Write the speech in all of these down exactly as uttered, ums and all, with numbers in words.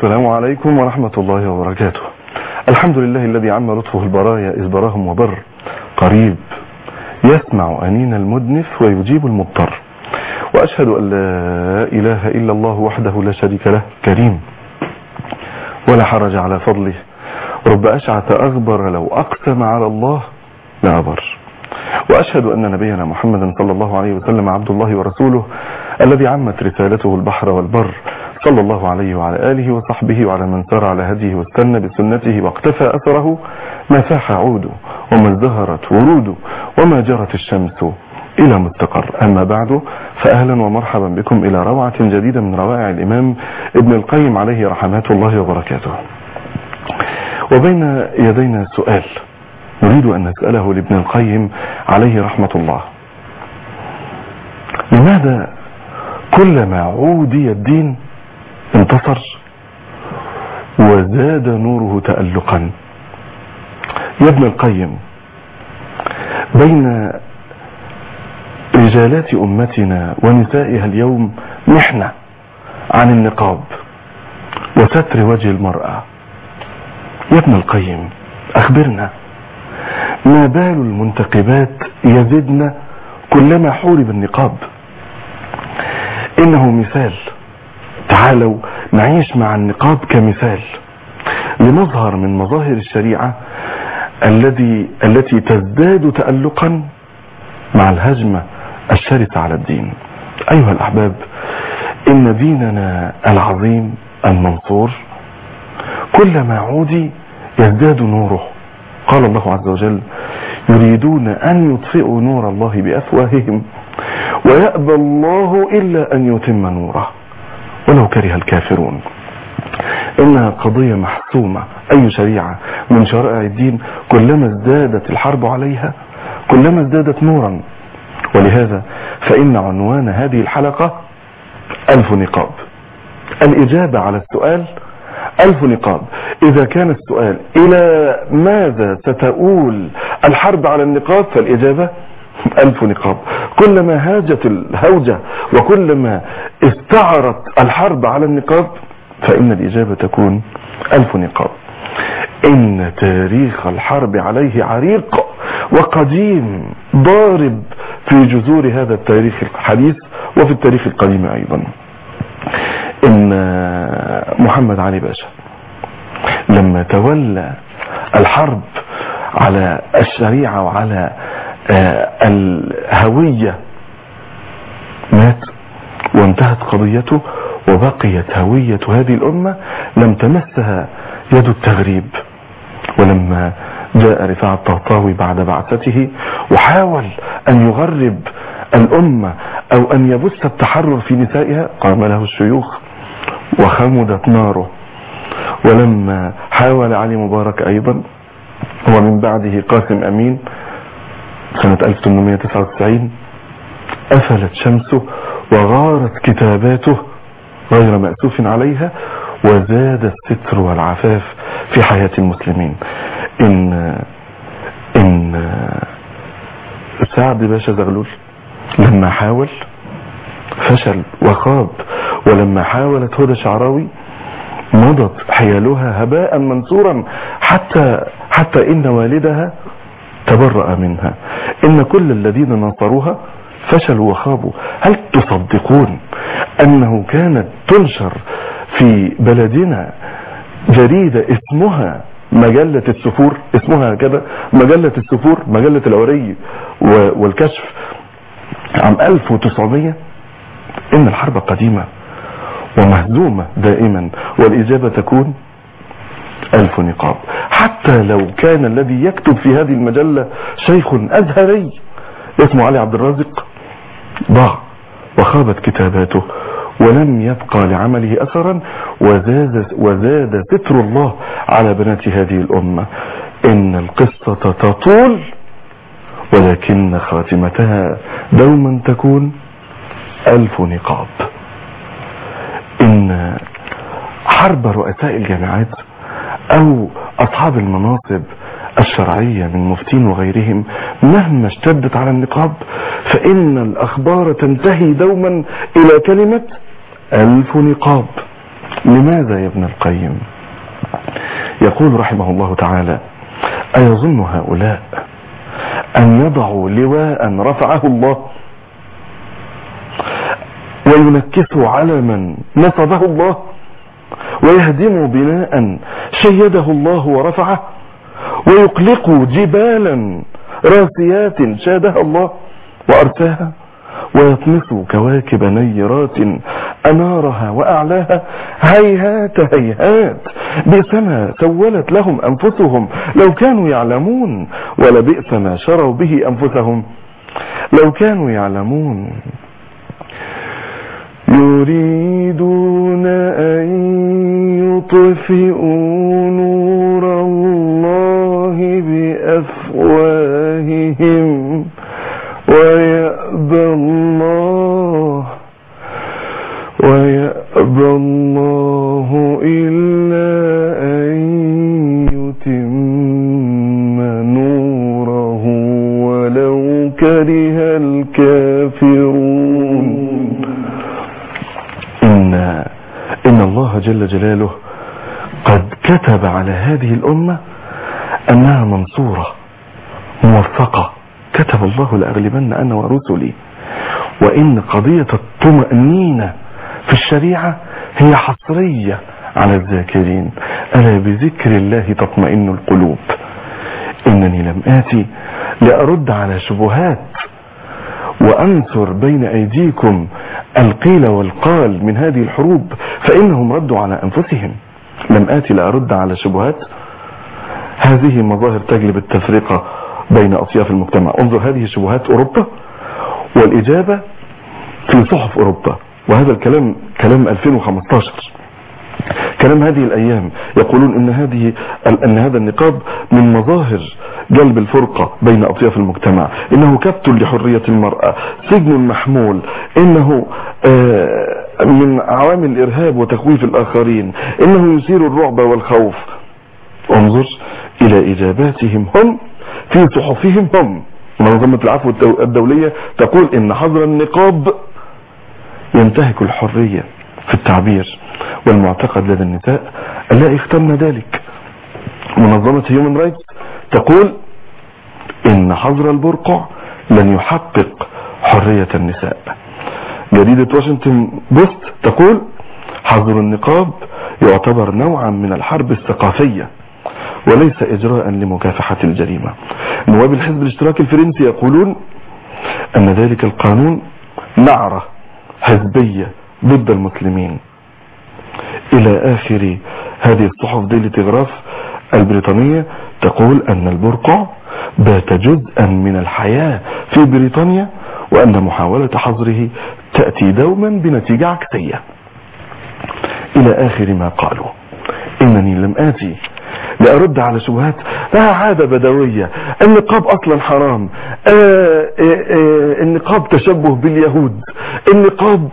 السلام عليكم ورحمة الله وبركاته. الحمد لله الذي عم لطفه البرايا إذ براهم وبر، قريب يسمع أنين المدنف ويجيب المضطر، وأشهد أن لا إله إلا الله وحده لا شريك له، كريم ولا حرج على فضله، رب أشعث أغبر لو أقسم على الله لأبر. وأشهد أن نبينا محمدا صلى الله عليه وسلم عبد الله ورسوله الذي عمت رسالته البحر والبر، صلى الله عليه وعلى آله وصحبه وعلى من سار على هديه واستنى بسنته واقتفى أثره، ما فاح عود وما ازدهرت ورود وما جرت الشمس إلى مستقر. أما بعد، فأهلا ومرحبا بكم إلى روعة جديدة من روائع الإمام ابن القيم عليه رحمات الله وبركاته. وبين يدينا سؤال نريد أن نسأله لابن القيم عليه رحمة الله: لماذا كلما عودي الدين انتصر وزاد نوره تألقا؟ يا ابن القيم، بين رجالات أمتنا ونسائها اليوم محنة عن النقاب وستر وجه المرأة. يا ابن القيم، أخبرنا، ما بال المنتقبات يزدن كلما حورب النقاب؟ إنه مثال، تعالوا نعيش مع النقاب كمثال لمظهر من مظاهر الشريعة الذي التي تزداد تألقا مع الهجمة الشرسة على الدين. أيها الأحباب، إن ديننا العظيم المنصور كلما عودي يزداد نوره. قال الله عز وجل: يريدون أن يطفئوا نور الله بأفواههم ويأبى الله إلا أن يتم نوره ولو كره الكافرون. إنها قضية محسومة. أي شريعة من شرائع الدين كلما ازدادت الحرب عليها كلما ازدادت نورا. ولهذا فإن عنوان هذه الحلقة ألف نقاب. الإجابة على السؤال ألف نقاب. إذا كان السؤال إلى ماذا ستؤول الحرب على النقاب، فالإجابة ألف نقاب. كلما هاجت الهوجة وكلما استعرت الحرب على النقاب فإن الإجابة تكون ألف نقاب. إن تاريخ الحرب عليه عريق وقديم، ضارب في جذور هذا التاريخ الحديث وفي التاريخ القديم أيضا. إن محمد علي باشا لما تولى الحرب على الشريعة وعلى الهوية مات وانتهت قضيته، وبقيت هوية هذه الأمة لم تمسها يد التغريب. ولما جاء رفاعة الطهطاوي بعد بعثته وحاول أن يغرب الأمة أو أن يبث التحرر في نسائها، قام له الشيوخ وخمدت ناره. ولما حاول علي مبارك أيضا ومن بعده قاسم أمين سنة ألف وثمانمائة وتسعة وتسعين، أفلت شمسه وغارت كتاباته غير مأسوف عليها، وزاد الستر والعفاف في حياة المسلمين. إن إن سعد باشا زغلول لما حاول فشل وخاب، ولما حاولت هدى شعراوي مضت حيالها هباء منثورا، حتى حتى إن والدها تبرأ منها. إن كل الذين نصروها فشلوا وخابوا. هل تصدقون أنه كانت تنشر في بلدنا جريدة اسمها مجلة السفور، اسمها كده مجلة السفور، مجلة العري والكشف، عام ألف وتسعمائة؟ إن الحرب قديمة ومهزومة دائما، والإجابة تكون ألف نقاب. حتى لو كان الذي يكتب في هذه المجلة شيخ أزهري اسمه علي عبد الرازق، ضاع وخابت كتاباته ولم يبقى لعمله أثرا، وزاد, وزاد ستر الله على بنات هذه الأمة. إن القصة تطول ولكن خاتمتها دوما تكون ألف نقاب. إن حرب رؤساء الجامعات أو أصحاب المناصب الشرعية من مفتين وغيرهم مهما اشتدت على النقاب، فإن الأخبار تنتهي دوما إلى كلمة ألف نقاب. لماذا يا ابن القيم؟ يقول رحمه الله تعالى: أيظن هؤلاء أن يضعوا لواء رفعه الله وينكسوا علما نصبه الله ويهدموا بناء شيده الله ورفعه ويقلقوا جبالا راسيات شادها الله وأرساها ويطمسوا كواكب نيرات أنارها وأعلاها؟ هيهات هيهات، بئس ما سولت لهم أنفسهم لو كانوا يعلمون، ولبئس ما شروا به أنفسهم لو كانوا يعلمون. يريدون أن يطفئوا نور الله بأفواههم ويأبى الله ويأبى الله إلا أن يتم نوره ولو كره الكافرون. إن إن الله جل جلاله قد كتب على هذه الأمة أنها منصورة موفقة. كتب الله: لأغلبن أنا ورسلي. وإن قضية الطمأنينة في الشريعة هي حصرية على الذاكرين، ألا بذكر الله تطمئن القلوب. إنني لم آتي لأرد على شبهات وأنثر بين أيديكم القيل والقال من هذه الحروب، فإنهم ردوا على أنفسهم. لم آتي لأرد على شبهات. هذه مظاهر تجلب التفرقة بين أطياف المجتمع. انظر، هذه شبهات أوروبا والإجابة في صحف أوروبا، وهذا الكلام كلام ألفين وخمستاشر، كلام هذه الأيام. يقولون إن هذه أن هذا النقاب من مظاهر جلب الفرقة بين أطياف المجتمع، إنه كبت لحرية المرأة، سجن محمول، إنه من عوامل الإرهاب وتخويف الآخرين، إنه يثير الرعب والخوف. انظر إلى إجاباتهم هم في صحفهم هم. منظمة العفو الدولية تقول إن حظر النقاب ينتهك الحرية في التعبير، والمعتقد لدى النساء ألا يختمن ذلك. منظمة هيومن رايتس تقول إن حظر البرقع لن يحقق حرية النساء. جريدة واشنطن بوست تقول حظر النقاب يعتبر نوعا من الحرب الثقافية وليس إجراء لمكافحة الجريمة. نواب الحزب الاشتراكي الفرنسي يقولون أن ذلك القانون نعرة حزبية ضد المسلمين. إلى آخر هذه الصحف. ديلي تيغراف البريطانية تقول أن البرقع بات جزءا من الحياة في بريطانيا، وأن محاولة حظره تأتي دوما بنتيجة عكسية. إلى آخر ما قالوا. إنني لم آتي لأرد على شبهات لها عادة بدوية. النقاب أصلا حرام، آآ آآ النقاب تشبه باليهود، النقاب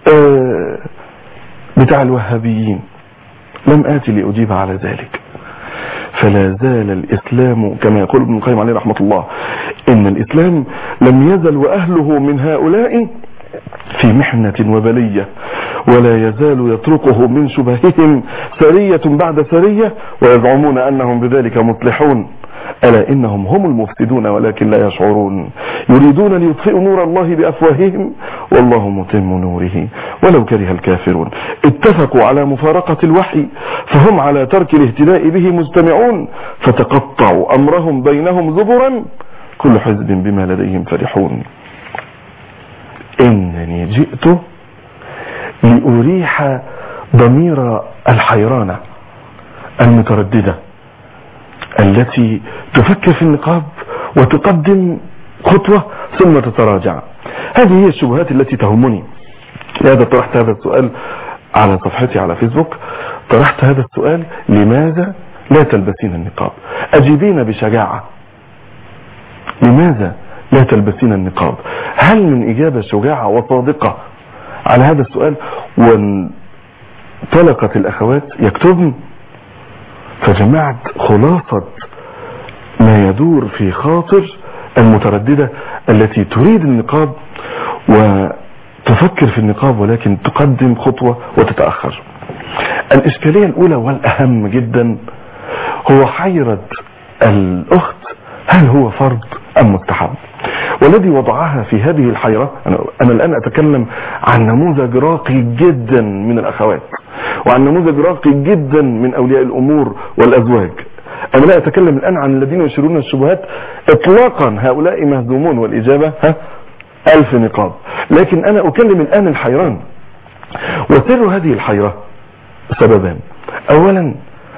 بتاع الوهابيين. لم آتي لأجيب على ذلك. فلا زال الإسلام كما يقول ابن القيم عليه رحمة الله، إن الإسلام لم يزل وأهله من هؤلاء في محنة وبلية، ولا يزال يطرقه من شبههم سرية بعد سرية، ويزعمون أنهم بذلك مصلحون. ألا إنهم هم المفسدون ولكن لا يشعرون. يريدون ليطفئوا نور الله بأفواههم والله متم نوره ولو كره الكافرون. اتفقوا على مفارقة الوحي فهم على ترك الاهتداء به مجتمعون، فتقطعوا أمرهم بينهم زبرا كل حزب بما لديهم فرحون. إنني جئت لأريح ضمير الحيرانة المترددة التي تفكر في النقاب وتقدم خطوة ثم تتراجع. هذه هي الشبهات التي تهمني. لهذا طرحت هذا السؤال على صفحتي على فيسبوك. طرحت هذا السؤال: لماذا لا تلبسين النقاب؟ أجيبين بشجاعة. لماذا لا تلبسين النقاب؟ هل من إجابة شجاعة وصادقة على هذا السؤال؟ وانطلقت الأخوات يكتبن، فجمعت خلاصة ما يدور في خاطر المترددة التي تريد النقاب وتفكر في النقاب ولكن تقدم خطوة وتتأخر. الإشكالية الأولى والأهم جدا هو حيرة الأخت، هل هو فرض أم مستحب؟ والذي وضعها في هذه الحيرة، أنا الآن أتكلم عن نموذج راقي جدا من الأخوات، وعن نموذج راقي جدا من أولياء الأمور والأزواج. أنا لا أتكلم الآن عن الذين يشيرون الشبهات إطلاقا، هؤلاء مهزومون، والإجابة ها ألف نقاب. لكن أنا أكلم الآن الحيران. وسر هذه الحيرة سببان. أولا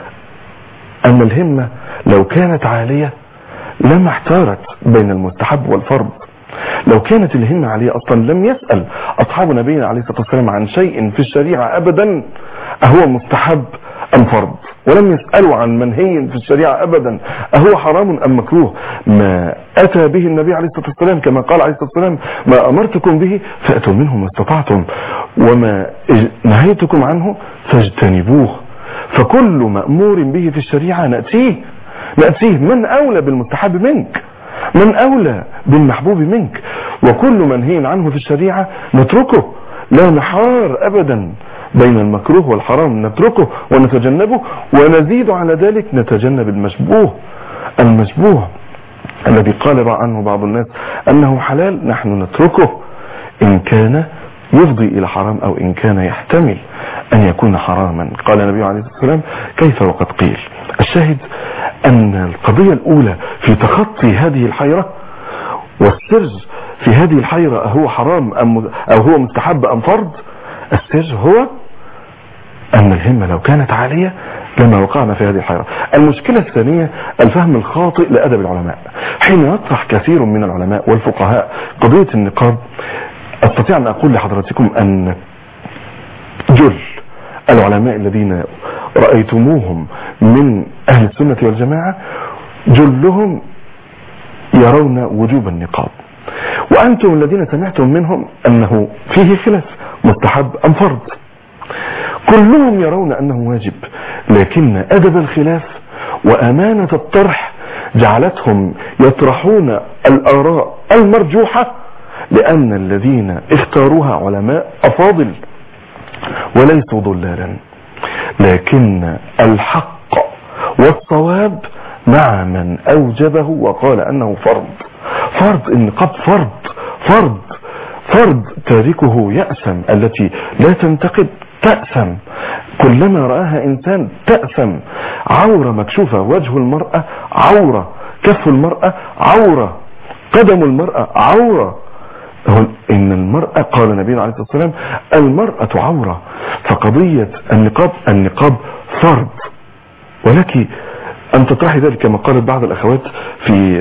أن الهمة لو كانت عالية لما احتارت بين المستحب والفرض. لو كانت الهمة عالية أصلا لم يسأل أصحاب نبينا عليه الصلاة والسلام عن شيء في الشريعة أبدا أهو مستحب أم فرض، ولم يسألوا عن منهي في الشريعة أبدا أهو حرام أم مكروه. ما أتى به النبي عليه الصلاة والسلام كما قال عليه الصلاة والسلام: ما أمرتكم به فأتوا منه ما استطعتم، وما نهيتكم عنه فاجتنبوه. فكل مأمور به في الشريعة نأتيه نأتيه من أولى بالمستحب منك، من أولى بالمحبوب منك. وكل منهي عنه في الشريعة نتركه، لا نحار أبدا بين المكروه والحرام، نتركه ونتجنبه، ونزيد على ذلك نتجنب المشبوه المشبوه الذي قال عنه بعض الناس أنه حلال، نحن نتركه إن كان يفضي إلى حرام أو إن كان يحتمل أن يكون حراما. قال النبي عليه الصلاة والسلام: كيف وقد قيل. الشاهد أن القضية الأولى في تخطي هذه الحيرة والسر في هذه الحيرة هو حرام أم أو هو مستحب أم فرض، السر هو أن الهمة لو كانت عالية لما وقعنا في هذه الحيرة. المشكلة الثانية الفهم الخاطئ لأدب العلماء. حين يطرح كثير من العلماء والفقهاء قضية النقاب، أستطيع أن أقول لحضراتكم أن جل العلماء الذين رأيتموهم من أهل السنة والجماعة جلهم يرون وجوب النقاب، وأنتم الذين سمعتم منهم أنه فيه خلاف مستحب أم فرض، كلهم يرون أنه واجب. لكن أدب الخلاف وأمانة الطرح جعلتهم يطرحون الآراء المرجوحة، لأن الذين اختاروها علماء أفاضل وليسوا ضلالا. لكن الحق والصواب مع من أوجبه وقال أنه فرض. فرض النقاب فرض فرض فرض تاركه يأثم، التي لا تنتقد تأثم، كلما رآها إنسان تأثم. عورة مكشوفة، وجه المرأة عورة، كف المرأة عورة، قدم المرأة عورة. إن المرأة قال النبي عليه الصلاة والسلام: المرأة عورة. فقضية النقاب النقاب فرض، ولك أن تطرحي ذلك كما قالت بعض الأخوات في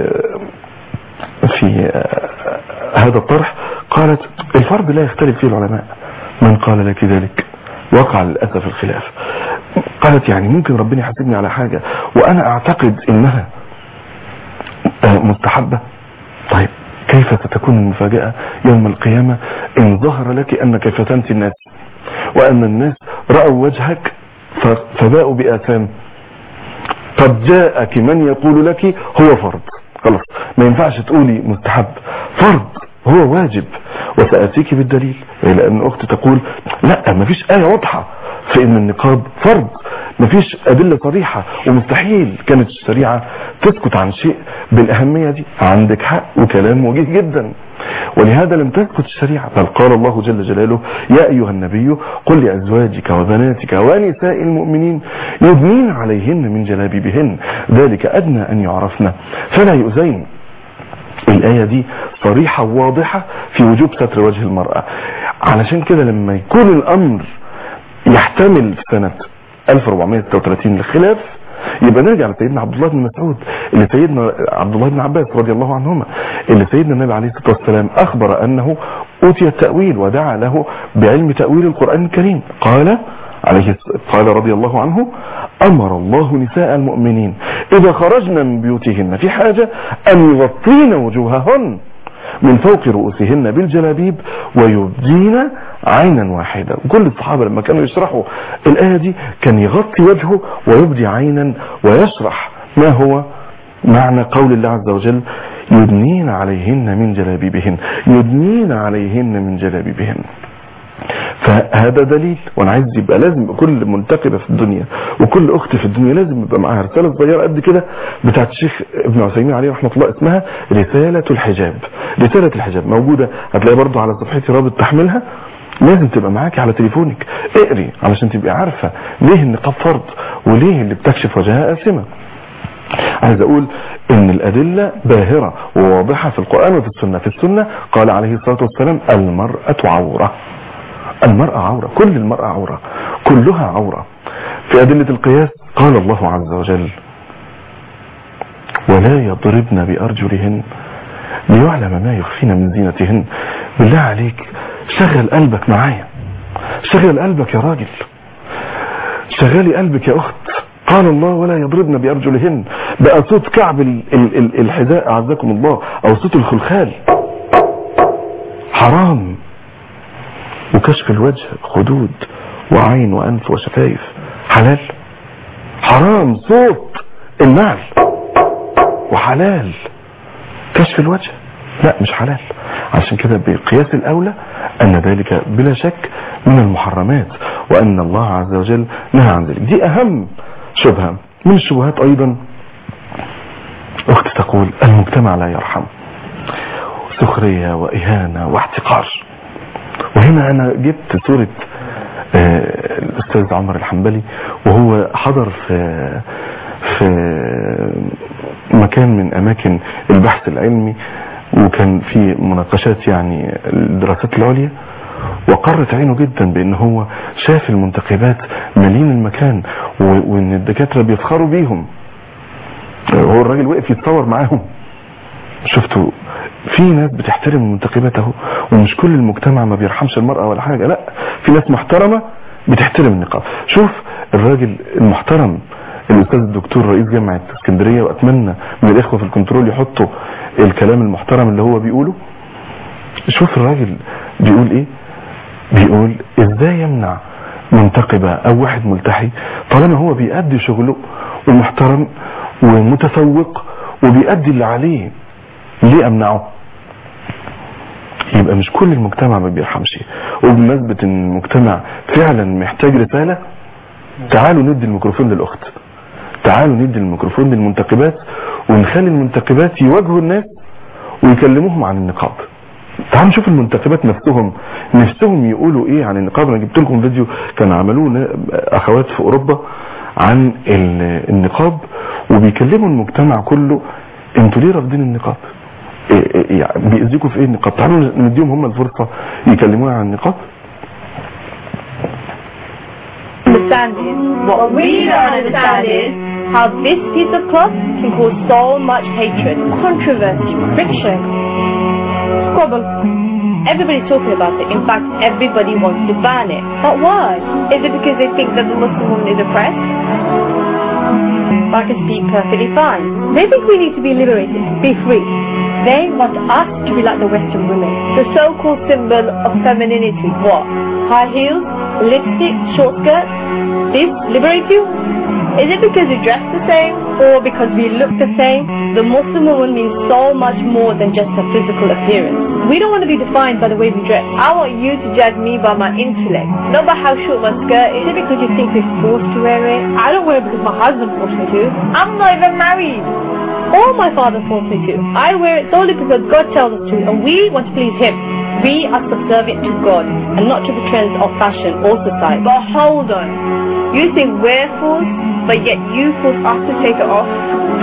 في هذا الطرح، قالت: الفرض لا يختلف فيه العلماء. من قال لك ذلك؟ وقع للأسف الخلاف. قالت: يعني ممكن ربنا يحاسبني على حاجة وأنا أعتقد إنها مستحبة؟ طيب كيف ستكون المفاجأة يوم القيامة إن ظهر لك أنك فتنت الناس، وأن الناس رأوا وجهك فباءوا بآثام؟ قد جاءك من يقول لك هو فرض، خلاص ما ينفعش تقولي مستحب، فرض هو واجب. وسأتيك بالدليل، لأن أختي تقول: لا مفيش آية واضحة في أن النقاب فرض، مفيش أدلة صريحة، ومستحيل كانت الشريعة تسكت عن شيء بالأهمية دي. عندك حق وكلام وجيه جدا، ولهذا لم تسكت الشريعة، بل قال الله جل جلاله: يا أيها النبي قل لأزواجك وبناتك ونساء المؤمنين يدنين عليهن من جلابيبهن ذلك أدنى أن يعرفن فلا يؤذين. الآية دي صريحة وواضحة في وجوب ستر وجه المرأة. علشان كده لما يكون الأمر يحتمل في سنة ألف وأربعمائة وستة وثلاثين الخلاف، يبقى نرجع لسيدنا عبد الله بن مسعود، اللي سيدنا عبد الله بن عباس رضي الله عنهما، اللي سيدنا النبي عليه الصلاة والسلام أخبر أنه أوتي التأويل ودعا له بعلم تأويل القرآن الكريم. قال عليه قال رضي الله عنه: أمر الله نساء المؤمنين إذا خرجنا من بيوتهن في حاجة أن يغطين وجوههن من فوق رؤوسهن بالجلابيب ويبدين عينا واحدة. كل الصحابة لما كانوا يشرحوا الآية دي كان يغطي وجهه ويبدي عينا ويشرح ما هو معنى قول الله عز وجل: يدنين عليهن من جلابيبهن، يدنين عليهن من جلابيبهن. فهذا دليل. وانا عايز يبقى لازم كل منتقبة في الدنيا وكل اخت في الدنيا لازم يبقى معاها رسالة صغيرة قد كده بتاعت الشيخ ابن عثيمين عليه رحمة الله، اسمها رسالة الحجاب. رسالة الحجاب موجودة، هتلاقي برضو على صفحتي رابط تحملها، لازم تبقى معاكي على تليفونك، اقري علشان تبقى عارفة ليه النقاب فرض وليه اللي بتكشف وجهها آثمة. عايز اقول ان الادلة باهرة وواضحة في القرآن وفي السنة. في السنة قال عليه الصلاة والسلام المرأة عورة، المرأة عورة، كل المرأة عورة، كلها عورة. في أدلة القياس قال الله عز وجل ولا يضربن بأرجلهن ليعلم ما يخفين من زينتهن. بالله عليك شغل قلبك معايا، شغل قلبك يا راجل، شغلي قلبك يا أخت. قال الله ولا يضربن بأرجلهن، بقى صوت كعب ال ال ال الحذاء أعزكم الله أو صوت الخلخال حرام، وكشف الوجه خدود وعين وأنف وشفايف حلال. حرام صوت النعل وحلال كشف الوجه لا مش حلال. عشان كده بقياس الأولى أن ذلك بلا شك من المحرمات وأن الله عز وجل نهى عن ذلك. دي أهم شبهة من الشبهات. أيضا أخت تقول المجتمع لا يرحم، سخرية وإهانة واحتقار. وهنا أنا جبت صورة آه الأستاذ عمر الحنبلي وهو حضر في في مكان من أماكن البحث العلمي، وكان في مناقشات يعني الدراسات العليا، وقرت عينه جدا بأن هو شاف المنتقبات مالين المكان وأن الدكاترة بيفخروا بيهم. هو الراجل وقف يتصور معاهم. شفتوا في ناس بتحترم المنتقبات اهو، ومش كل المجتمع ما بيرحمش المرأة ولا حاجة، لا في ناس محترمة بتحترم النقاب. شوف الراجل المحترم الاستاذ الدكتور رئيس جامعة اسكندرية، واتمنى من الاخوة في الكنترول يحطوا الكلام المحترم اللي هو بيقوله. شوف الراجل بيقول ايه، بيقول ازاي يمنع منتقبة او واحد ملتحي طالما هو بيأدي شغله ومحترم ومتفوق وبيأدي اللي عليه، ليه امنعه؟ يبقى مش كل المجتمع ما بيرحمش. وبمناسبة ان المجتمع فعلا محتاج رسالة، تعالوا ندي الميكروفون للاخت، تعالوا ندي الميكروفون للمنتقبات ونخلي المنتقبات يواجهوا الناس ويكلموهم عن النقاب. تعالوا نشوف المنتقبات نفسهم نفسهم يقولوا ايه عن النقاب. انا جبت لكم فيديو كان عملوه اخوات في اوروبا عن النقاب وبيكلموا المجتمع كله انتوا ليه رافضين النقاب؟ يعني بيأذيكوا في ايه النقاب؟ تعالوا نديهم هم الفرصة يكلمونا عن النقاب. What we don't understand is how this piece of cloth can cause so much hatred, controversy, friction, squabble. Everybody's talking about it. In fact, everybody wants to ban it. But why? Is it because they think that the Muslim woman is oppressed? I can speak perfectly fine. They think we need to be liberated, be free. They want us to be like the Western women. The so-called symbol of femininity. What? High heels, lipstick, short skirts? This liberate you? Is it because we dress the same or because we look the same? The Muslim woman means so much more than just her physical appearance. We don't want to be defined by the way we dress. I want you to judge me by my intellect, not by how short my skirt is. Is it because you think we're forced to wear it? I don't wear it because my husband forced me to. I'm not even married. Or my father forced me to. I wear it solely because God tells us to, and we want to please Him. We are subservient to God and not to the trends of fashion or society. But hold on. You think we're forced, but yet you force us to take it off?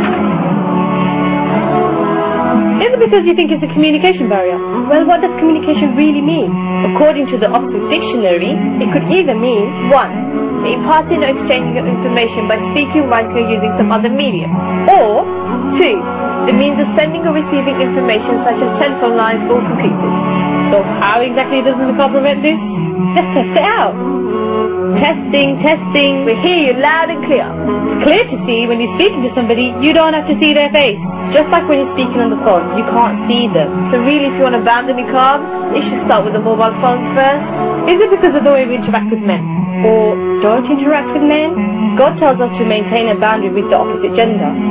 Is it because you think it's a communication barrier? Well, what does communication really mean? According to the Oxford Dictionary, it could either mean one, the imparting or exchanging of information by speaking, writing or using some other medium, or two, the means of sending or receiving information such as telephone lines or computers. So how exactly does the niqab prevent this? Let's test it out. Testing, testing, we hear you loud and clear. It's clear to see when you're speaking to somebody, you don't have to see their face. Just like when you're speaking on the phone, you can't see them. So really, if you want to ban the niqab, you should start with the mobile phones first. Is it because of the way we interact with men? Or don't interact with men? God tells us to maintain a boundary with the opposite gender.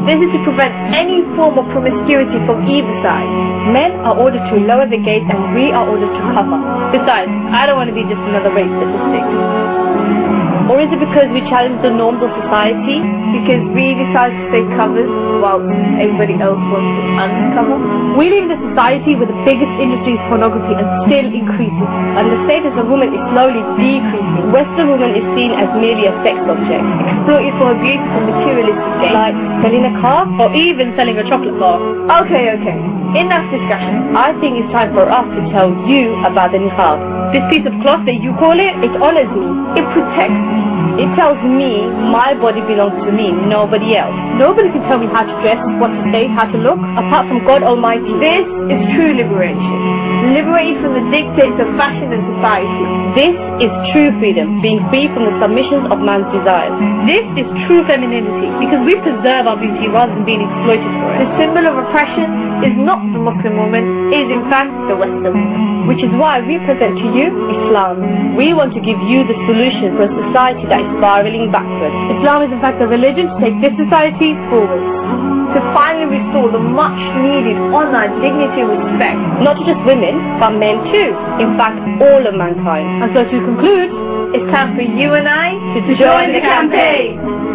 This is to prevent any form of promiscuity from either side. Men are ordered to lower the gate and we are ordered to cover. Besides, I don't want to be just another rape statistic. Or is it because we challenge the norms of society? Because we decide to stay covered while everybody else wants to uncover? We live in a society where the biggest industry is pornography and still increasing. And the status of women is slowly decreasing. Western woman is seen as merely a sex object, exploited for her beautiful materialistic gain, like selling a car or even selling a chocolate bar. Okay, okay. Enough discussion. I think it's time for us to tell you about the niqab. This piece of cloth that you call it, it honors me. It protects me. It tells me my body belongs to me, nobody else. Nobody can tell me how to dress, what to say, how to look, apart from God Almighty. This is true liberation. Liberated from the dictates of fashion and society. This is true freedom, being free from the submissions of man's desires. This is true femininity, because we preserve our beauty rather than being exploited for it. The symbol of oppression is not the Muslim woman, it is in fact the Western woman. Which is why we present to you Islam. We want to give you the solution for a society that is spiraling backwards. Islam is in fact a religion to take this society forward. To finally restore the much needed honor, dignity and respect, not to just women, but men too. In fact, all of mankind. And so to conclude, it's time for you and I to, to join the campaign.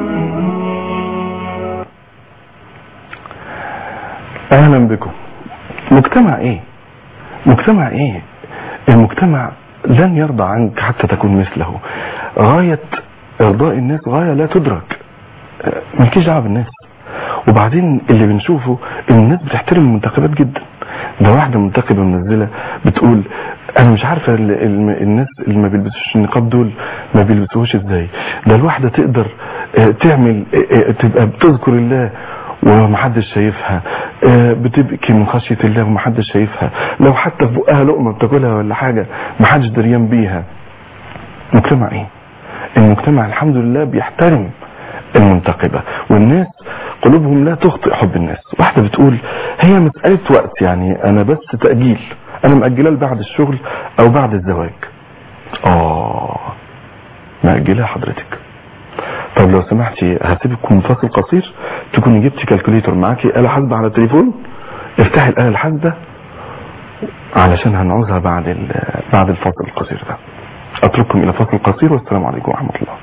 اهلا بكم. مجتمع ايه مجتمع ايه المجتمع لن يرضى عنك حتى تكون مثله. غاية ارضاء الناس غاية لا تدرك، مالكيش دعوه بالناس. وبعدين اللي بنشوفه ان الناس بتحترم المنتخبات جدا. ده واحدة منتخبة منزلة بتقول انا مش عارفة الناس اللي ما بيلبسوش النقاب دول ما بيلبسوش ازاي. ده الواحدة تقدر تعمل تبقى بتذكر الله ومحدش شايفها، بتبكي من خشية الله ومحدش شايفها، لو حتى في بقها لقمة بتاكلها ولا حاجة محدش دريان بيها. مجتمع ايه؟ المجتمع الحمد لله بيحترم المنتقبة، والناس قلوبهم لا تخطئ حب الناس. واحدة بتقول هي مسألة وقت، يعني انا بس تأجيل، انا مأجلها بعد الشغل او بعد الزواج. اه مأجلها حضرتك. طب لو سمحتي هسيبكم فاصل قصير، تكوني جبتي كالكوليتر معاكي، آلة حاسبة على التليفون، افتحي الآلة الحاسبة علشان هنعوزها بعد بعد الفاصل القصير ده. اترككم الى فاصل قصير والسلام عليكم ورحمة الله.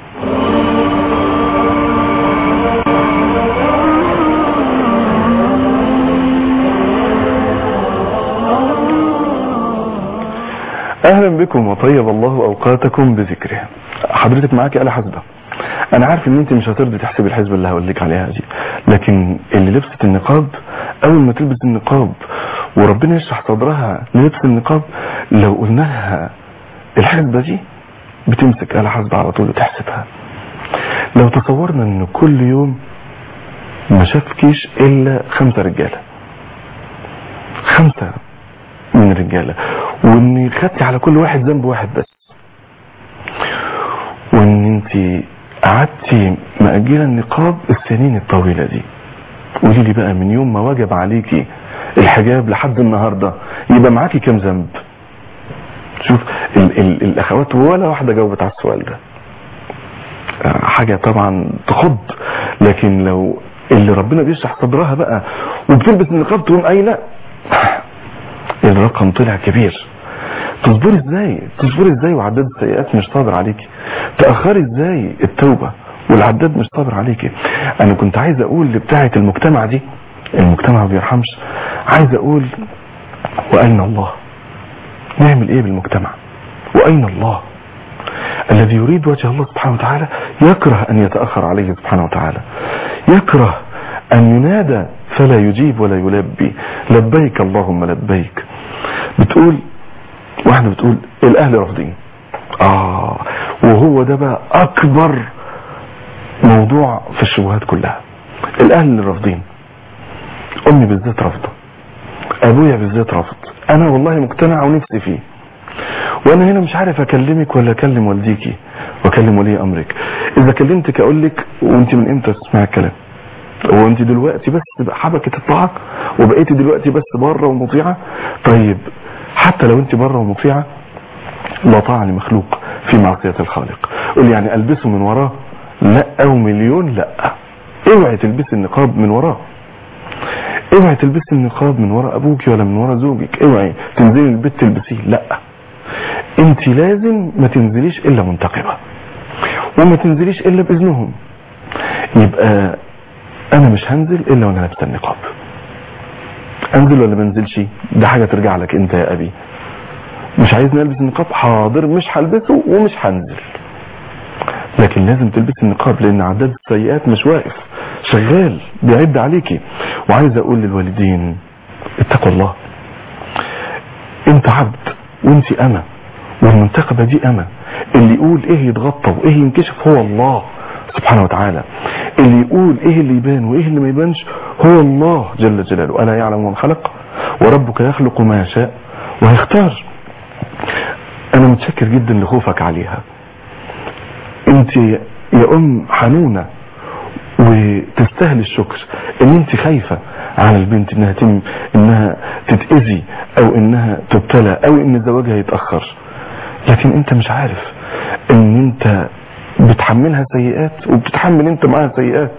اهلا بكم وطيب الله اوقاتكم بذكره. حضرتك معاكي آلة حاسبة. انا عارف ان انت مش هترضي تحسب الحسبة اللي هقول لك عليها دي، لكن اللي لبست النقاب اول ما تلبس النقاب وربنا يشرح صدرها للبس النقاب، لو قلنا لها الحسبة دي بتمسك آلة حاسبة على طول وتحسبها. لو تصورنا ان كل يوم ما شافكيش الا خمسة رجالة، خمسة من رجالة، وان خدتي على كل واحد ذنب واحد بس، وان انت قعدتي مأجلة النقاب السنين الطويلة دي، قولي لي بقى من يوم ما وجب عليكي الحجاب لحد النهاردة يبقى معاكي كم ذنب؟ شوف ال ال الاخوات ولا واحدة جاوبت على السؤال ده. حاجة طبعا تخض، لكن لو اللي ربنا بيشرح صدرها بقى وبتلبس النقاب تقوم قايله الرقم طلع كبير. تصبري ازاي تصبري ازاي وعداد السيئات مش صابر عليكي؟ تأخري ازاي التوبة والعداد مش صابر عليكي؟ انا كنت عايز اقول لبتاعة المجتمع دي، المجتمع ما بيرحمش، عايز اقول واين الله؟ نعمل ايه بالمجتمع؟ واين الله؟ الذي يريد وجه الله سبحانه وتعالى يكره ان يتأخر عليه سبحانه وتعالى، يكره ان ينادى فلا يجيب ولا يلبي، لبيك اللهم لبيك. بتقول واحدة بتقول الاهل رافضين. اه وهو ده بقى اكبر موضوع في الشبهات كلها. الاهل اللي رافضين، امي بالذات رافضه، ابويا بالذات رافض، انا والله مقتنع ونفسي فيه، وانا هنا مش عارف اكلمك ولا اكلم والديكي واكلم ولي امرك. اذا كلمتك اقول لك وانت من امتى تسمعي الكلام؟ وانت دلوقتي بس حبكت الطاعه وبقيتي دلوقتي بس بره ومطيعه؟ طيب حتى لو انت بره ومطيعه لا طاعه لمخلوق في معصيه الخالق. قول يعني البسه من وراه؟ لا، او مليون لا. اوعي تلبسي النقاب من وراه، اوعي تلبسي النقاب من ورا ابوك ولا من ورا زوجك، اوعي تنزلي البيت تلبسيه، لا انت لازم ما تنزليش الا منتقبة وما تنزليش الا باذنهم. يبقى انا مش هنزل الا وانا لابسه النقاب. انزل ولا ما انزلش ده حاجه ترجع لك انت يا ابي. مش عايز نلبس النقاب، حاضر مش هلبسه ومش هنزل، لكن لازم تلبس النقاب لان عداد السيئات مش واقف شغال بيعد عليكي. وعايز اقول للوالدين اتقوا الله، انت عبد وانت انا والمنتقبة دي انا، اللي يقول ايه يتغطى وايه ينكشف هو الله سبحانه وتعالى، اللي يقول ايه اللي يبان وايه اللي ما يبانش هو الله جل جلاله. الا يعلم من خلق وربك يخلق ما يشاء ويختار. انا متشكر جدا لخوفك عليها، انت يا ام حنونة وتستاهل الشكر ان انت خايفة على البنت انها تم انها تتأذي او انها تبتلى او ان زواجها يتأخر، لكن انت مش عارف ان انت بتحملها سيئات وبتتحمل انت معاها سيئات.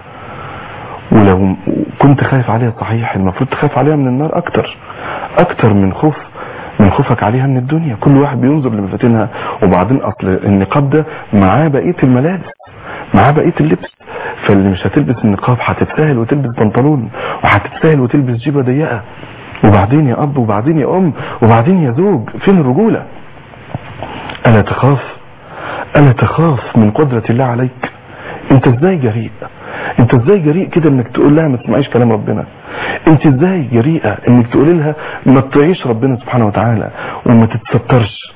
ولو كنت خايف عليها صحيح المفروض تخاف عليها من النار اكتر اكتر من خوف من خوفك عليها من الدنيا. كل واحد بينظر لمفاتنها، وبعدين اصل النقاب ده معاه بقية الملابس معاه بقية اللبس، فاللي مش هتلبس النقاب هتتساهل وتلبس بنطلون وهتتساهل وتلبس جيبة ضيقة، وبعدين يا اب وبعدين يا ام وبعدين يا زوج. فين الرجولة؟ الا تخاف الا تخاف من قدرة الله عليك؟ انت ازاي جريء انت ازاي جريء كده انك تقول لها ما تسمعيش كلام ربنا؟ انت ازاي جريئة انك تقول لها ما تطيعيش ربنا سبحانه وتعالى وما تتسترش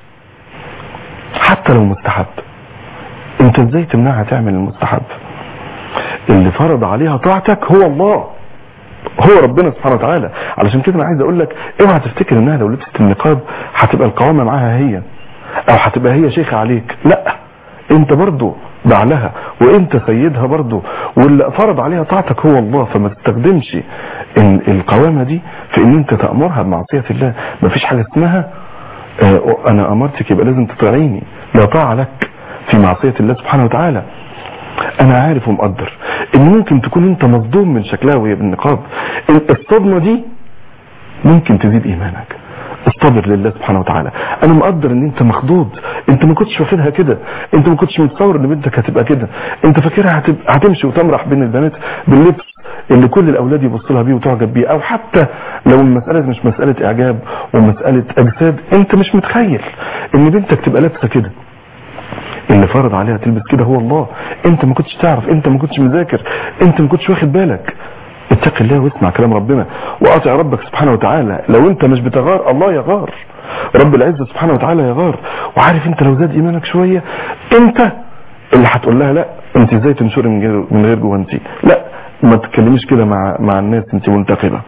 حتى لو مستحب؟ انت ازاي تمنعها تعمل المستحب؟ اللي فرض عليها طاعتك هو الله، هو ربنا سبحانه وتعالى. علشان كده انا عايز اقول لك اوعى تفتكر انها لو لبست النقاب هتبقى القوامة معاها هي او هتبقى هي شيخة عليك، لا انت برضو بعلها وانت سيدها برضو، واللي فرض عليها طاعتك هو الله. فما تستخدمش ان القوامة دي في ان انت تأمرها بمعصية الله. مفيش حاجة اسمها اه انا امرتك يبقى لازم تطيعيني، لا طاعة لك في معصية الله سبحانه وتعالى. انا عارف ومقدر ان ممكن تكون انت مصدوم من شكلها وهي بالنقاب، الصدمة دي ممكن تزيد ايمانك. استبر لله سبحانه وتعالى. انا مقدر ان انت مخضوض، انت ما كنتش واخدها كده، انت ما كنتش متصور ان بنتك هتبقى كده، انت فاكرها هتبقى هتمشي وتمرح بين البنات باللبس اللي كل الاولاد يبصوا لها بيه وتعجب بيه، او حتى لو المساله مش مساله اعجاب ومساله اجساد، انت مش متخيل ان بنتك تبقى لابسه كده. اللي فرض عليها تلبس كده هو الله. انت ما كنتش تعرف، انت ما كنتش مذاكر، انت ما كنتش واخد بالك. اتق الله واسمع كلام ربنا واطع ربك سبحانه وتعالى. لو انت مش بتغار الله يغار، رب العزة سبحانه وتعالى يغار. وعارف انت لو زاد ايمانك شوية انت اللي هتقول لها لا انت ازاي تنشري من غير من غير جوانتي، لا ما تتكلميش كده مع مع الناس، انت منتقبة.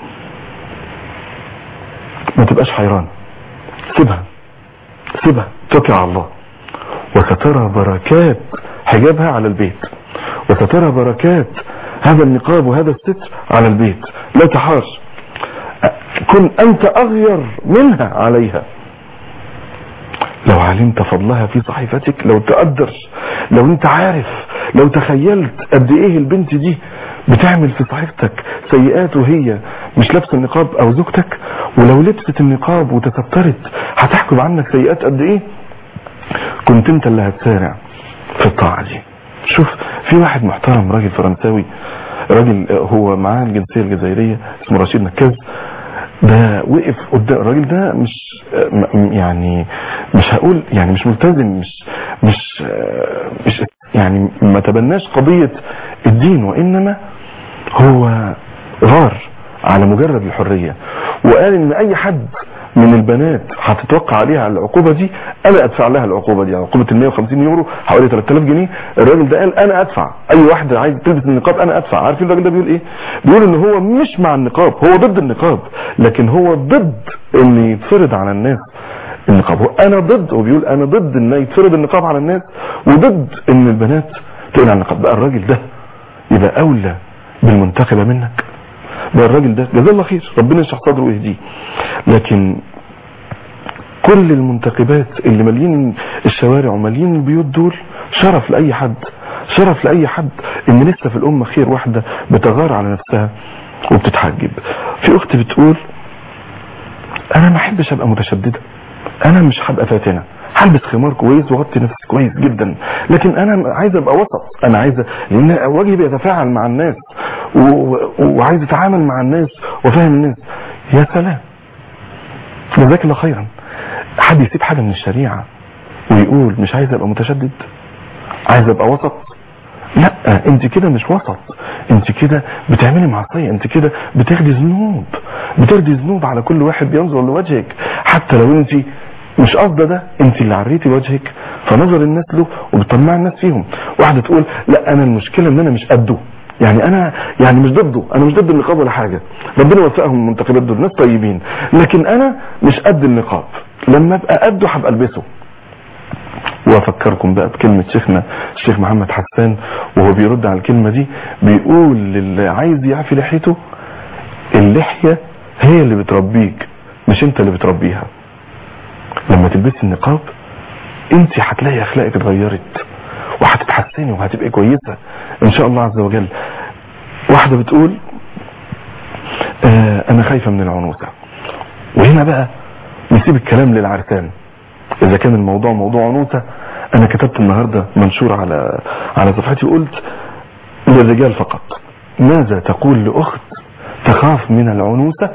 ما تبقاش حيران، سيبها سيبها توكل على الله، وسترى بركات حجابها على البيت، وسترى بركات هذا النقاب وهذا الستر على البيت. لا تحاش، كن انت اغير منها عليها. لو علمت فضلها في صحيفتك، لو تقدر، لو انت عارف، لو تخيلت قد ايه البنت دي بتعمل في صحيفتك سيئات وهي مش لابسه النقاب او زوجتك، ولو لبست النقاب وتسترت هتحكم عنك سيئات قد ايه، كنت انت اللي هتسارع في الطاعة دي. شوف في واحد محترم راجل فرنساوي، راجل هو معاه الجنسية الجزائرية اسمه رشيد نكاز، ده وقف قدام الراجل ده مش يعني مش هقول يعني مش ملتزم، مش مش مش يعني ما تبناش قضية الدين، وإنما هو غار على مجرد الحرية، وقال ان اي حد من البنات هتتوقع عليها العقوبة دي انا ادفع لها العقوبة دي، عقوبة ال مية وخمسين يورو حوالي ثلاثة آلاف جنيه. الراجل ده قال انا ادفع، اي واحدة عايز تلبس النقاب انا ادفع. عارفين الراجل ده بيقول ايه؟ بيقول ان هو مش مع النقاب، هو ضد النقاب، لكن هو ضد ان يتفرض على الناس النقاب. هو انا ضد، وبيقول انا ضد ان يتفرض النقاب على الناس، وضد ان البنات تقول على النقاب. بقى الراجل ده يبقى اولى بالمنتقبة منك؟ بقى الراجل ده جزاه الله خير، ربنا يشرح صدره ويهديه. لكن كل المنتقبات اللي مالين الشوارع ومالين البيوت دول شرف لأي حد، شرف لأي حد ان لسه في الأمة خير واحدة بتغار على نفسها وبتتحجب. في أخت بتقول انا ما احبش ابقى متشددة، انا مش هبقى فاتنة، هلبس خمار كويس واغطي نفسي كويس جدا، لكن انا عايزه ابقى وسط، انا عايزه لان وجهي بيتفاعل مع الناس وعايز اتعامل مع الناس وفاهم الناس. يا سلام، جزاك الله خيرا. حد يسيب حاجه من الشريعه ويقول مش عايز ابقى متشدد، عايز ابقى وسط؟ لا، انت كده مش وسط، انت كده بتعملي معصيه، انت كده بتاخدي ذنوب، بتاخدي ذنوب على كل واحد بينظر لوجهك، حتى لو انت مش قصده ده، انت اللي عريتي وجهك فنظر الناس له وبتطمع الناس فيهم. واحده تقول لا انا المشكله ان انا مش قده، يعني انا يعني مش ضده، انا مش ضد النقاب ولا حاجه، ربنا وفقهم المنتخبات دول ناس طيبين، لكن انا مش قد النقاب، لما ابقى قده هبقى البسه. وافكركم بقى بكلمه شيخنا الشيخ محمد حسان وهو بيرد على الكلمه دي، بيقول للي عايز يعفي لحيته اللحيه هي اللي بتربيك مش انت اللي بتربيها. لما تلبسي النقاب انت هتلاقي اخلاقك اتغيرت وهتتحسني وهتبقى كويسه ان شاء الله عز وجل. واحده بتقول آه انا خايفه من العنوسه. وهنا بقى نسيب الكلام للعرسان، اذا كان الموضوع موضوع عنوسه. انا كتبت النهارده منشور على على صفحتي وقلت للرجال فقط، ماذا تقول لاخت تخاف من العنوسه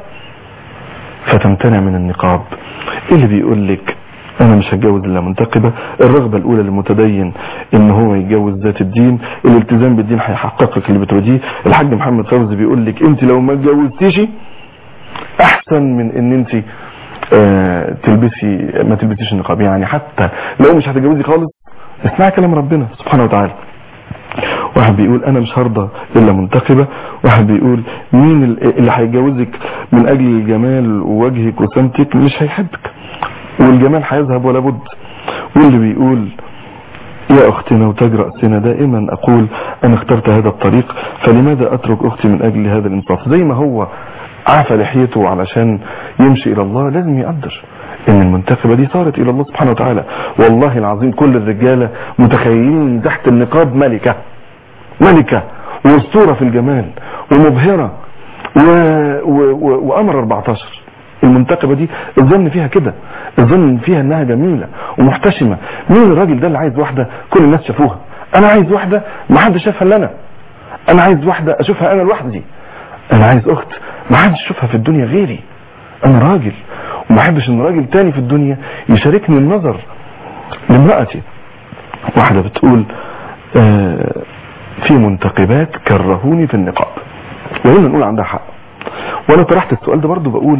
فتمتنع من النقاب؟ اللي بيقول لك انا مش هتجوز الا منتقبه، الرغبه الاولى للمتدين ان هو يتجوز ذات الدين، الالتزام بالدين هيحققك اللي بتريديه. الحاج محمد فوزي بيقول لك انت لو ما اتجوزتيش احسن من ان انت آه تلبسي ما تلبسيش النقاب، يعني حتى لو مش هتتجوزي خالص اسمعي كلام ربنا سبحانه وتعالى. واحد بيقول انا مش هرضى الا منتقبه، واحد بيقول مين اللي هيتجوزك من اجل الجمال ووجهك وسمتك مش هيحبك والجمال هيذهب ولا بد. واللي بيقول يا اختنا وتاج رأسنا دائما اقول انا اخترت هذا الطريق فلماذا اترك اختي من اجل هذا الانصاف؟ زي ما هو عافى لحيته علشان يمشي الى الله لازم يقدر ان المنتخبة دي صارت الى الله سبحانه وتعالى. والله العظيم كل الرجالة متخيلين تحت النقاب ملكة ملكة واسطورة في الجمال ومبهرة و... و... و... وامر اربعتاشر. المنتخبة دي الظن فيها كده، الظن فيها انها جميلة ومحتشمة. مين الراجل ده اللي عايز واحدة كل الناس شافوها؟ انا عايز واحدة ما حدش شافها الا انا، انا عايز واحدة اشوفها انا لوحدي، انا عايز اخت ما حدش يشوفها في الدنيا غيري، انا راجل وما احبش ان راجل تاني في الدنيا يشاركني النظر لامرأتي. واحدة بتقول آه في منتقبات كرهوني في النقاب، وهنا نقول عندها حق. وانا طرحت السؤال ده برضو بقول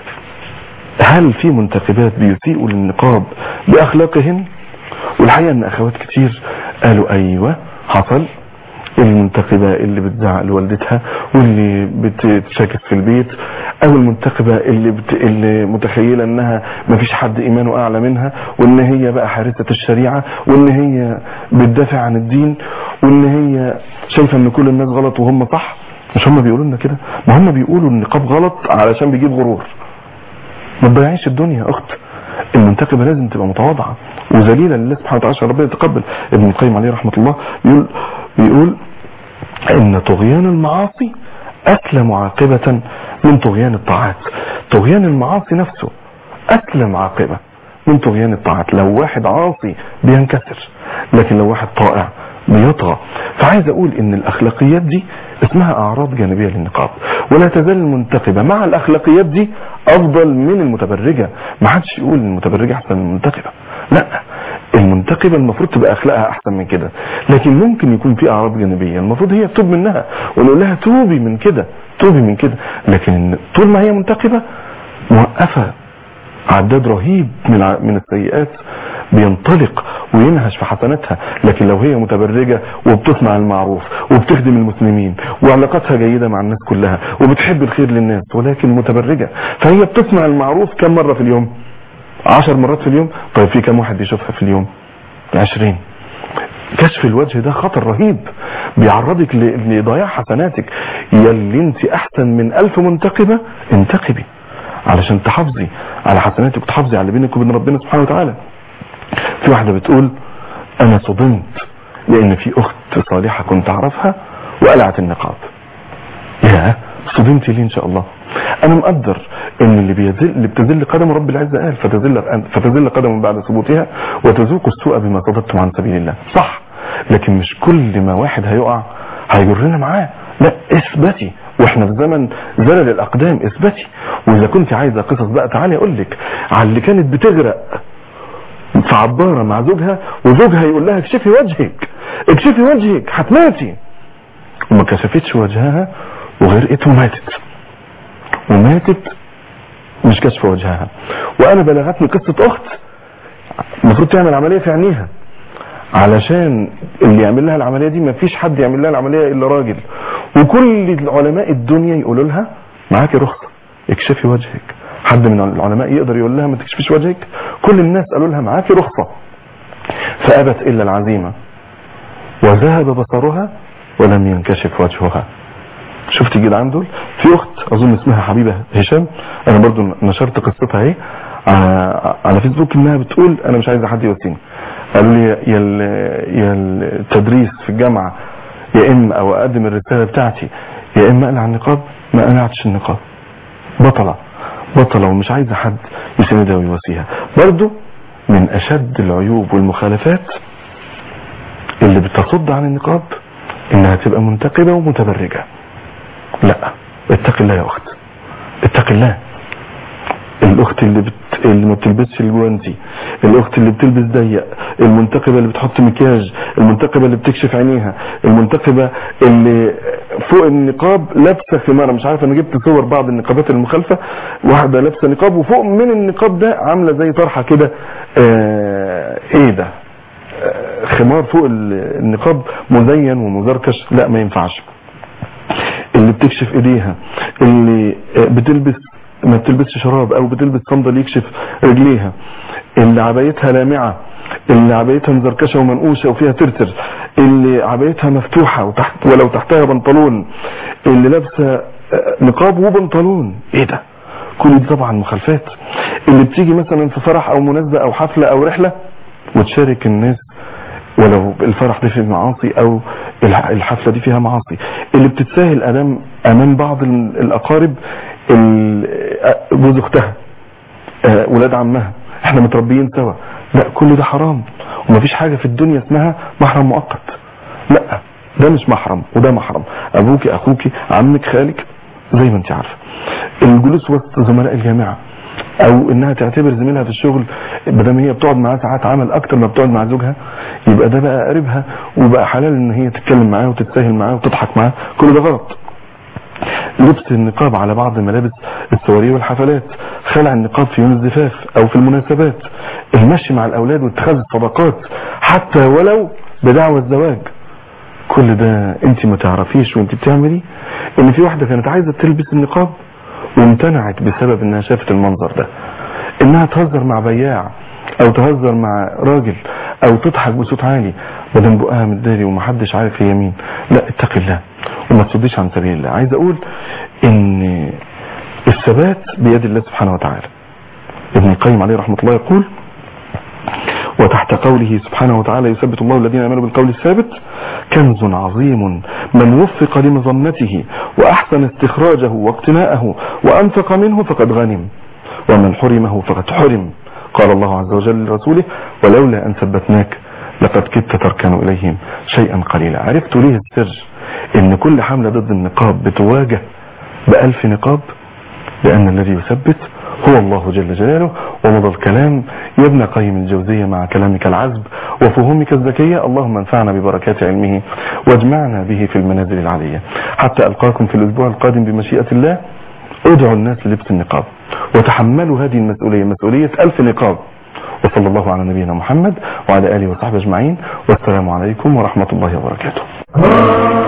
هل في منتقبات بيسيئوا للنقاب باخلاقهن؟ والحقيقة ان اخوات كتير قالوا ايوه حصل، المنتقبة اللي بتزعق لوالدتها واللي بتشاكس في البيت، او المنتقبة اللي, بت... اللي متخيلة انها مفيش حد ايمانه اعلى منها وان هي بقى حارسة الشريعة وان هي بتدافع عن الدين وان هي شايفة ان كل الناس غلط وهم صح. مش هم بيقولوا لنا كده؟ ما هم بيقولوا النقاب غلط علشان بيجيب غرور. ما تضيعيش الدنيا يا اخت، المنتقبة لازم تبقى متواضعة وذليلة لله سبحانه وتعالى عشان ربنا يتقبل. ابن القيم عليه رحمة الله بيقول بيقول ان طغيان المعاصي اسلم عاقبة من طغيان الطاعات. طغيان المعاصي نفسه اسلم عاقبة من طغيان الطاعات. لو واحد عاصي بينكسر، لكن لو واحد طائع بيطغى. فعايز اقول ان الاخلاقيات دي اسمها اعراض جانبية للنقاب، ولا تزال المنتقبة مع الاخلاقيات دي افضل من المتبرجة. ما حدش يقول المتبرجة احسن من المنتقبة، لا، المنتقبة المفروض تبقى اخلاقها احسن من كده، لكن ممكن يكون في اعراض جانبية المفروض هي تتوب منها ونقول لها توبي من كده توبي من كده، لكن طول ما هي منتقبة موقفة عداد رهيب من من السيئات بينطلق وينهش في حسناتها. لكن لو هي متبرجة وبتصنع المعروف وبتخدم المسلمين وعلاقاتها جيدة مع الناس كلها وبتحب الخير للناس ولكن متبرجة، فهي بتصنع المعروف كم مرة في اليوم؟ عشر مرات في اليوم. طيب في كم واحد بيشوفها في اليوم؟ عشرين. كشف الوجه ده خطر رهيب بيعرضك لضياع حسناتك. يلي انت احسن من الف منتقبة انتقبي علشان تحافظي على حسناتك وتحافظي على بينك وبين ربنا سبحانه وتعالى. في واحدة بتقول انا صدمت لان في اخت صالحة كنت اعرفها وقلعت النقاب. يا صدمت ليه؟ ان شاء الله انا مقدر ان اللي بيذل اللي بتذل قدم رب العزة قال فتذل فتذل قدم بعد ثبوتها وتذوق السوء بما صددتم عن سبيل الله. صح، لكن مش كل ما واحد هيقع هيجرنا معاه، لا اثبتي، واحنا في زمن زلل الاقدام، اثبتي. واذا كنت عايزه قصص بقى تعالي اقول لك على اللي كانت بتغرق في عباره مع زوجها وزوجها يقول لها اكشفي وجهك اكشفي وجهك هتماتي، وما كشفتش وجهها وغرقت وماتت وماتت مش كشف وجهها. وانا بلغتني قصه اخت المفروض تعمل عمليه في عينيها، علشان اللي يعمل لها العمليه دي ما فيش حد يعمل لها العمليه الا راجل، وكل العلماء الدنيا يقولوا لها معاكي رخصه اكشفي وجهك. حد من العلماء يقدر يقول لها ما تكشفيش وجهك؟ كل الناس قالوا لها معاكي رخصه، فابت الا العزيمه وذهب بصرها ولم ينكشف وجهها. شفت جدعان دول؟ في اخت اظن اسمها حبيبه هشام، انا برضو نشرت قصتها اهي على فيسبوك، انها بتقول انا مش عايزه حد يواسيني. قالوا لي يا يا التدريس في الجامعه يا اما او اقدم الرساله بتاعتي يا اما اقلع النقاب. ما قلعتش النقاب، بطله بطله ومش عايزه حد يسندها ويواسيها. برضو من اشد العيوب والمخالفات اللي بتصد عن النقاب انها تبقى منتقبه ومتبرجه. لا، اتق الله يا اخت، اتق الله. الاخت اللي بت... اللي ما بتلبسش الجوانتي، الاخت اللي بتلبس ضيق، المنتقبه اللي بتحط مكياج، المنتقبه اللي بتكشف عينيها، المنتقبه اللي فوق النقاب لابسه خماره. مش عارف، انا جبت صور بعض النقابات المخالفه، واحده لابسه نقاب وفوق من النقاب ده عامله زي طرحه كده، آه... ايه ده؟ آه... خمار فوق النقاب مزين ومزركش. لا ما ينفعش. اللي بتكشف ايديها، اللي بتلبس ما بتلبسش شراب او بتلبس صندل يكشف رجليها، اللي عبايتها لامعه، اللي عبايتها مزركشه ومنقوشه وفيها ترتر، اللي عبايتها مفتوحه وتحت ولو تحتها بنطلون، اللي لابسه نقاب وبنطلون. ايه ده؟ كل دي طبعا مخالفات. اللي بتيجي مثلا في فرح او مناسبه او حفله او رحله وتشارك الناس ولو الفرح ده فيه معاصي او الحفله دي فيها معاصي، اللي بتتساهل امام امام بعض الاقارب، جوز اختها، ولاد عمها، احنا متربيين سوا. لا، كل ده حرام، ومفيش حاجه في الدنيا اسمها محرم مؤقت. لا، ده مش محرم وده محرم. ابوك، اخوك، عمك، خالك، زي ما انت عارفه. الجلوس وسط زملاء الجامعه، او انها تعتبر زميلها في الشغل بدل هي بتقعد معاه ساعات عمل اكتر ما بتقعد مع زوجها، يبقى ده بقى قريبها وبقى حلال ان هي تتكلم معاه وتتساهل معاه وتضحك معاه. كل ده غلط. لبس النقاب على بعض الملابس السواريه والحفلات، خلع النقاب في يوم الزفاف او في المناسبات، المشي مع الاولاد واتخاذ الصداقات حتى ولو بدعوى الزواج. كل ده انت ما تعرفيش وانت بتعملي ان في واحده كانت عايزه تلبس النقاب وامتنعت بسبب انها شافت المنظر ده، انها تهزر مع بياع او تهزر مع راجل او تضحك بصوت عالي بدل بقها متداري ومحدش عارف هي مين. لا، اتق الله وما تصديش عن سبيل الله. عايز اقول ان الثبات بيد الله سبحانه وتعالى. ابن القيم عليه رحمة الله يقول: وتحت قوله سبحانه وتعالى يثبت الله الذين آمنوا بالقول الثابت كنز عظيم من وفق لمظنته وأحسن استخراجه واقتناءه وأنفق منه فقد غنم ومن حرمه فقد حرم. قال الله عز وجل لرسوله: ولولا أن ثبتناك لقد كدت تركن إليهم شيئا قليلا. عرفت ليه السر ان كل حملة ضد النقاب بتواجه بألف نقاب؟ لأن الذي يثبت هو الله جل جلاله. ومضى الكلام يا ابن قيم الجوزية مع كلامك العذب وفهومك الذكية. اللهم انفعنا ببركات علمه واجمعنا به في المنازل العلية. حتى ألقاكم في الأسبوع القادم بمشيئة الله. ادعوا الناس للبس النقاب وتحملوا هذه المسؤولية، مسؤولية ألف نقاب. وصلى الله على نبينا محمد وعلى آله وصحبه أجمعين، والسلام عليكم ورحمة الله وبركاته.